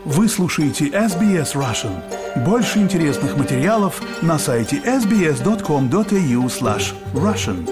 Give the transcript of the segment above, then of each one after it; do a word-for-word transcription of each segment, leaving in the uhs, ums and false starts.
Вы слушаете эс би эс Russian. Больше интересных материалов на сайте эс би эс точка ком точка эй ю слэш Russian.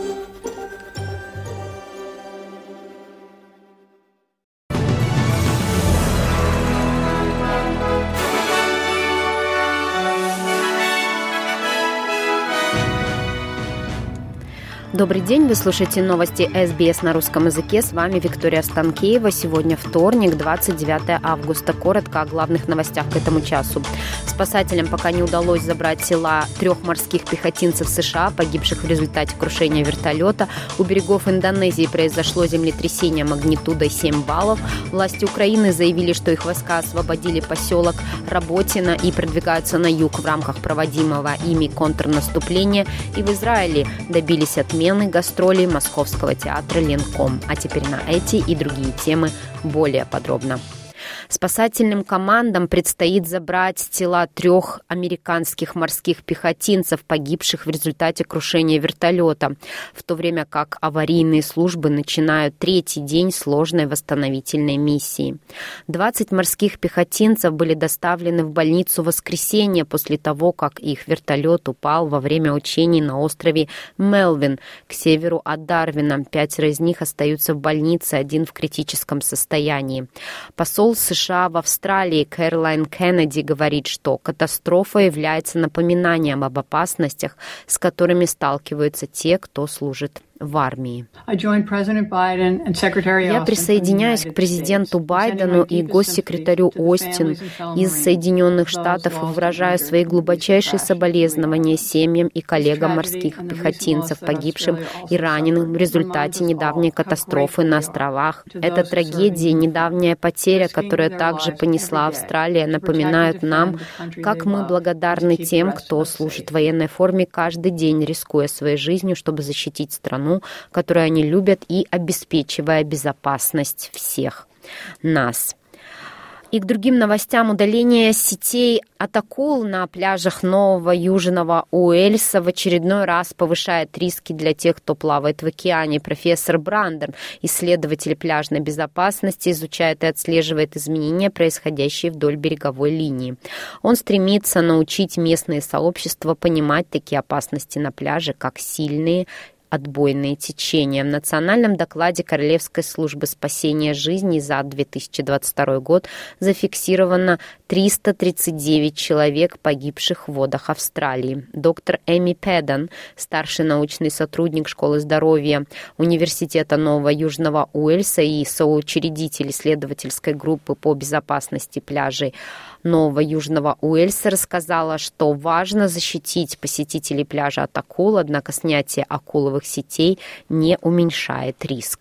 Добрый день, вы слушаете новости эс би эс на русском языке. С вами Виктория Станкеева. Сегодня вторник, двадцать девятое августа. Коротко о главных новостях к этому часу. Спасателям пока не удалось забрать тела трех морских пехотинцев США, погибших в результате крушения вертолета. У берегов Индонезии произошло землетрясение магнитудой семь баллов. Власти Украины заявили, что их войска освободили поселок Работино и продвигаются на юг в рамках проводимого ими контрнаступления. И в Израиле добились отмены гастролей Московского театра «Ленком». А теперь на эти и другие темы более подробно. Спасательным командам предстоит забрать тела трех американских морских пехотинцев, погибших в результате крушения вертолета, в то время как аварийные службы начинают третий день сложной восстановительной миссии. двадцать морских пехотинцев были доставлены в больницу в воскресенье после того, как их вертолет упал во время учений на острове Мелвин к северу от Дарвина. Пятеро из них остаются в больнице, один в критическом состоянии. Посол США в Австралии Кэролайн Кеннеди говорит, что катастрофа является напоминанием об опасностях, с которыми сталкиваются те, кто служит в армии. Я присоединяюсь к президенту Байдену и госсекретарю Остину из Соединенных Штатов и выражаю свои глубочайшие соболезнования семьям и коллегам морских пехотинцев, погибшим и раненым в результате недавней катастрофы на островах. Эта трагедия и недавняя потеря, которая также понесла Австралия, напоминают нам, как мы благодарны тем, кто служит в военной форме каждый день, рискуя своей жизнью, чтобы защитить страну, которую они любят, и обеспечивая безопасность всех нас. И к другим новостям. Удаление сетей от акул на пляжах Нового Южного Уэльса в очередной раз повышает риски для тех, кто плавает в океане. Профессор Бранден, исследователь пляжной безопасности, изучает и отслеживает изменения, происходящие вдоль береговой линии. Он стремится научить местные сообщества понимать такие опасности на пляже, как сильные отбойные течения. В национальном докладе Королевской службы спасения жизни за две тысячи двадцать второй год зафиксировано триста тридцать девять человек, погибших в водах Австралии. Доктор Эми Педан, старший научный сотрудник Школы здоровья Университета Нового Южного Уэльса и соучредитель исследовательской группы по безопасности пляжей Нового Южного Уэльса, рассказала, что важно защитить посетителей пляжа от акул, однако снятие акуловых сетей не уменьшает риск.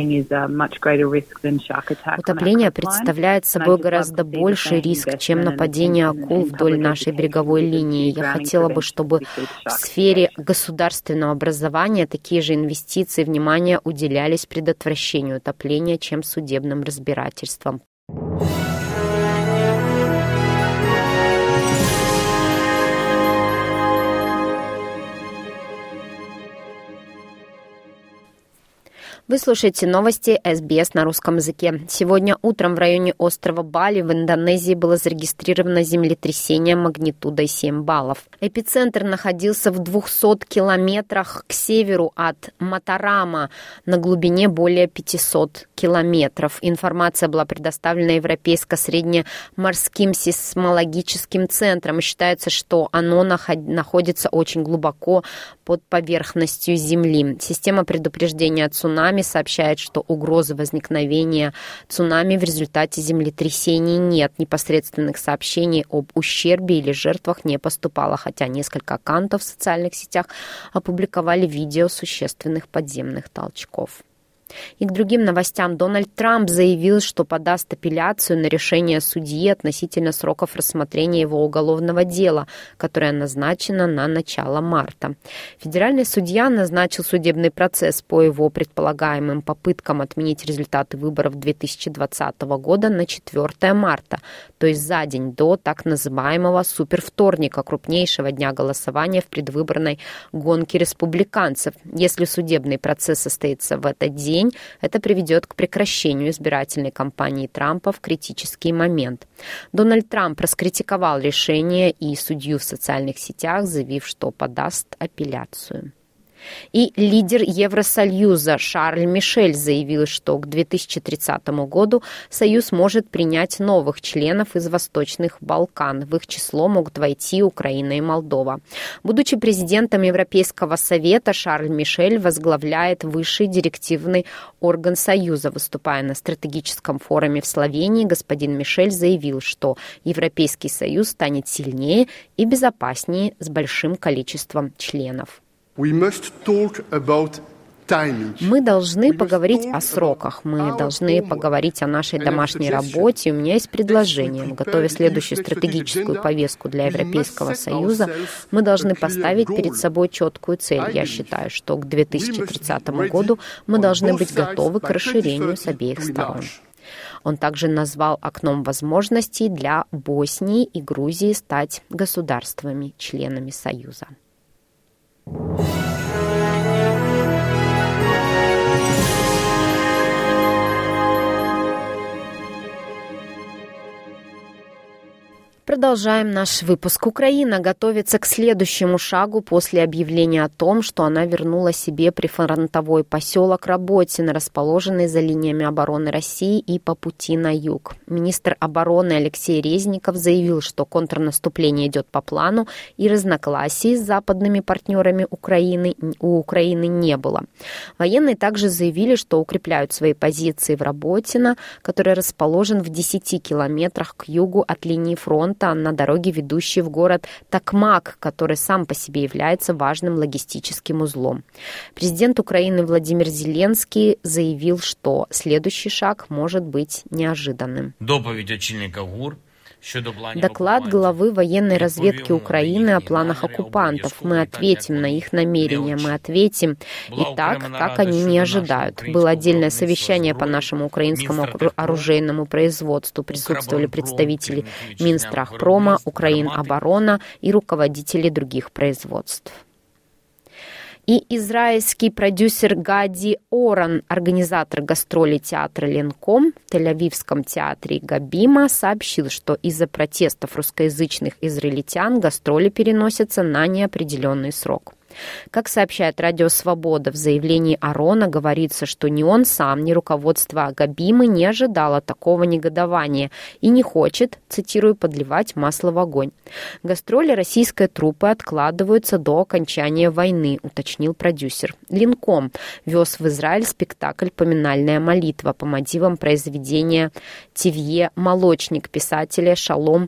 Утопление представляет собой гораздо больший риск, чем нападение акул вдоль нашей береговой линии. Я хотела бы, чтобы в сфере государственного образования такие же инвестиции и внимание уделялись предотвращению утопления, чем судебным разбирательствам. Вы слушаете новости эс би эс на русском языке. Сегодня утром в районе острова Бали в Индонезии было зарегистрировано землетрясение магнитудой семь баллов. Эпицентр находился в двухстах километрах к северу от Матарама на глубине более пятисот километров. Информация была предоставлена Европейско-среднеморским сейсмологическим центром. И считается, что оно находится очень глубоко под поверхностью Земли. Система предупреждения о цунами сообщает, что угрозы возникновения цунами в результате землетрясений нет. Непосредственных сообщений об ущербе или жертвах не поступало, хотя несколько аккаунтов в социальных сетях опубликовали видео существенных подземных толчков. И к другим новостям. Дональд Трамп заявил, что подаст апелляцию на решение судьи относительно сроков рассмотрения его уголовного дела, которое назначено на начало марта. Федеральный судья назначил судебный процесс по его предполагаемым попыткам отменить результаты выборов две тысячи двадцатого года на четвёртое марта, то есть за день до так называемого супервторника, крупнейшего дня голосования в предвыборной гонке республиканцев. Если судебный процесс состоится в этот день, день это приведет к прекращению избирательной кампании Трампа в критический момент. Дональд Трамп раскритиковал решение и судью в социальных сетях, заявив, что подаст апелляцию. И лидер Евросоюза Шарль Мишель заявил, что к две тысячи тридцатому году Союз может принять новых членов из Восточных Балкан. В их число могут войти Украина и Молдова. Будучи президентом Европейского совета, Шарль Мишель возглавляет высший директивный орган Союза. Выступая на стратегическом форуме в Словении, господин Мишель заявил, что Европейский Союз станет сильнее и безопаснее с большим количеством членов. We must talk about timing. Мы должны поговорить о сроках, мы должны поговорить о нашей домашней работе. У меня есть предложение. Готовя следующую стратегическую повестку для Европейского Союза, мы должны поставить перед собой четкую цель. Я считаю, что к две тысячи тридцатому году мы должны быть готовы к расширению с обеих сторон. Он также назвал окном возможностей для Боснии и Грузии стать государствами-членами Союза. Продолжаем наш выпуск. Украина готовится к следующему шагу после объявления о том, что она вернула себе прифронтовой поселок Работино, расположенный за линиями обороны России и по пути на юг. Министр обороны Алексей Резников заявил, что контрнаступление идет по плану и разногласий с западными партнерами Украины у Украины не было. Военные также заявили, что укрепляют свои позиции в Работино, который расположен в десяти километрах к югу от линии фронта, на дороге, ведущей в город Токмак, который сам по себе является важным логистическим узлом. Президент Украины Владимир Зеленский заявил, что следующий шаг может быть неожиданным. Доповедь очільника ГУР. Доклад главы военной разведки Украины о планах оккупантов. Мы ответим на их намерения, мы ответим и так, как они не ожидают. Было отдельное совещание по нашему украинскому оружейному производству. Присутствовали представители Минстрахпрома, Украиноборона и руководители других производств. И израильский продюсер Гади Оран, организатор гастролей театра Ленком в Тель-Авивском театре Габима, сообщил, что из-за протестов русскоязычных израильтян гастроли переносятся на неопределенный срок. Как сообщает Радио Свобода, в заявлении Арона говорится, что ни он сам, ни руководство Габимы не ожидало такого негодования и не хочет, цитирую, подливать масло в огонь. Гастроли российской труппы откладываются до окончания войны, уточнил продюсер. Ленком вез в Израиль спектакль «Поминальная молитва» по мотивам произведения Тивье «Молочник» писателя Шалом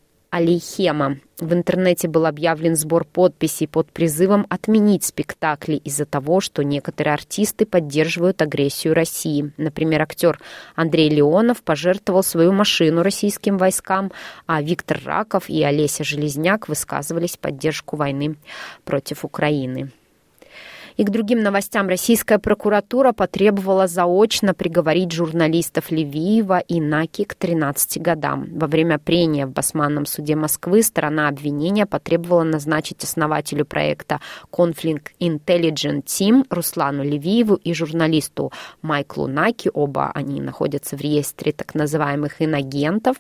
Алейхема. В интернете был объявлен сбор подписей под призывом отменить спектакли из-за того, что некоторые артисты поддерживают агрессию России. Например, актер Андрей Леонов пожертвовал свою машину российским войскам, а Виктор Раков и Олеся Железняк высказывались в поддержку войны против Украины. И к другим новостям. Российская прокуратура потребовала заочно приговорить журналистов Левиева и Наки к тринадцати годам. Во время прения в Басманном суде Москвы сторона обвинения потребовала назначить основателю проекта Conflict Intelligence Team Руслану Левиеву и журналисту Майклу Наки, оба они находятся в реестре так называемых инагентов,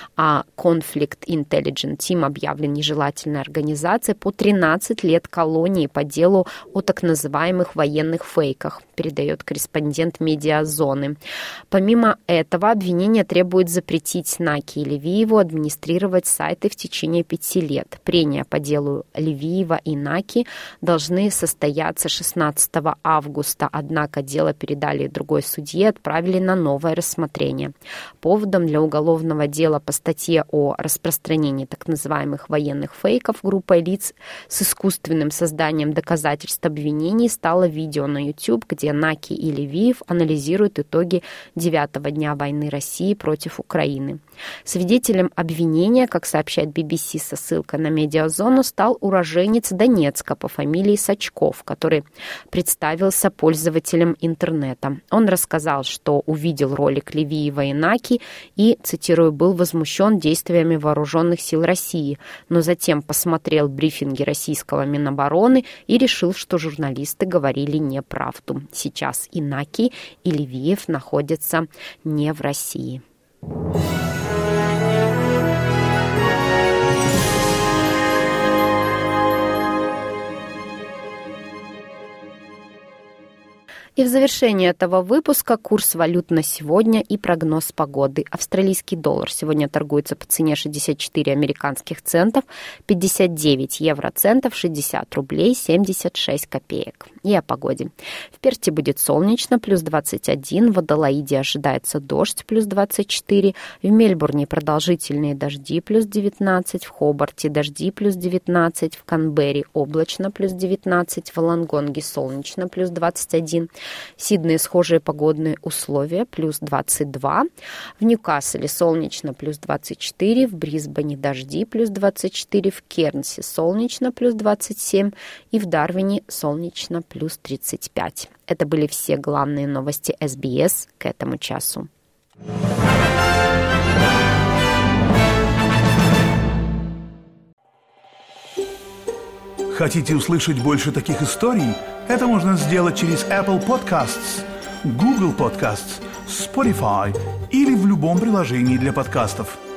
а Conflict Intelligence Team объявлен нежелательной организацией, по тринадцать лет колонии по делу о так называемых называемых военных фейках, передает корреспондент «Медиазоны». Помимо этого, обвинение требует запретить Наки и Левиеву администрировать сайты в течение пяти лет. Прения по делу Левиева и Наки должны состояться шестнадцатого августа, однако дело передали другой судье и отправили на новое рассмотрение. Поводом для уголовного дела по статье о распространении так называемых военных фейков группой лиц с искусственным созданием доказательств обвинений стало видео на YouTube, где Наки и Левиев анализируют итоги девятого дня войны России против Украины. Свидетелем обвинения, как сообщает би би си со ссылкой на Медиазону, стал уроженец Донецка по фамилии Сачков, который представился пользователем интернета. Он рассказал, что увидел ролик Левиева и Наки и, цитирую, был возмущен действиями вооруженных сил России, но затем посмотрел брифинги российского Минобороны и решил, что журналисты говорили неправду. Сейчас и Наки, и Львив находятся не в России. И в завершении этого выпуска курс валют на сегодня и прогноз погоды. Австралийский доллар сегодня торгуется по цене шестьдесят четыре американских центов, пятьдесят девять евроцентов, шестьдесят рублей семьдесят шесть копеек. И о погоде. В Перте будет солнечно, плюс двадцать один, в Аделаиде ожидается дождь, плюс двадцать четыре, в Мельбурне продолжительные дожди, плюс девятнадцать, в Хобарте дожди, плюс девятнадцать, в Канберре облачно, плюс девятнадцать, в Волонгонге солнечно, плюс двадцать один, в Сиднее схожие погодные условия, плюс двадцать два. В Ньюкасле солнечно, плюс двадцать четыре. В Брисбене дожди, плюс двадцать четыре. В Кернсе солнечно, плюс двадцать семь. И в Дарвине солнечно, плюс тридцать пять. Это были все главные новости эс би эс к этому часу. Хотите услышать больше таких историй? Это можно сделать через Apple Podcasts, Google Podcasts, Spotify или в любом приложении для подкастов.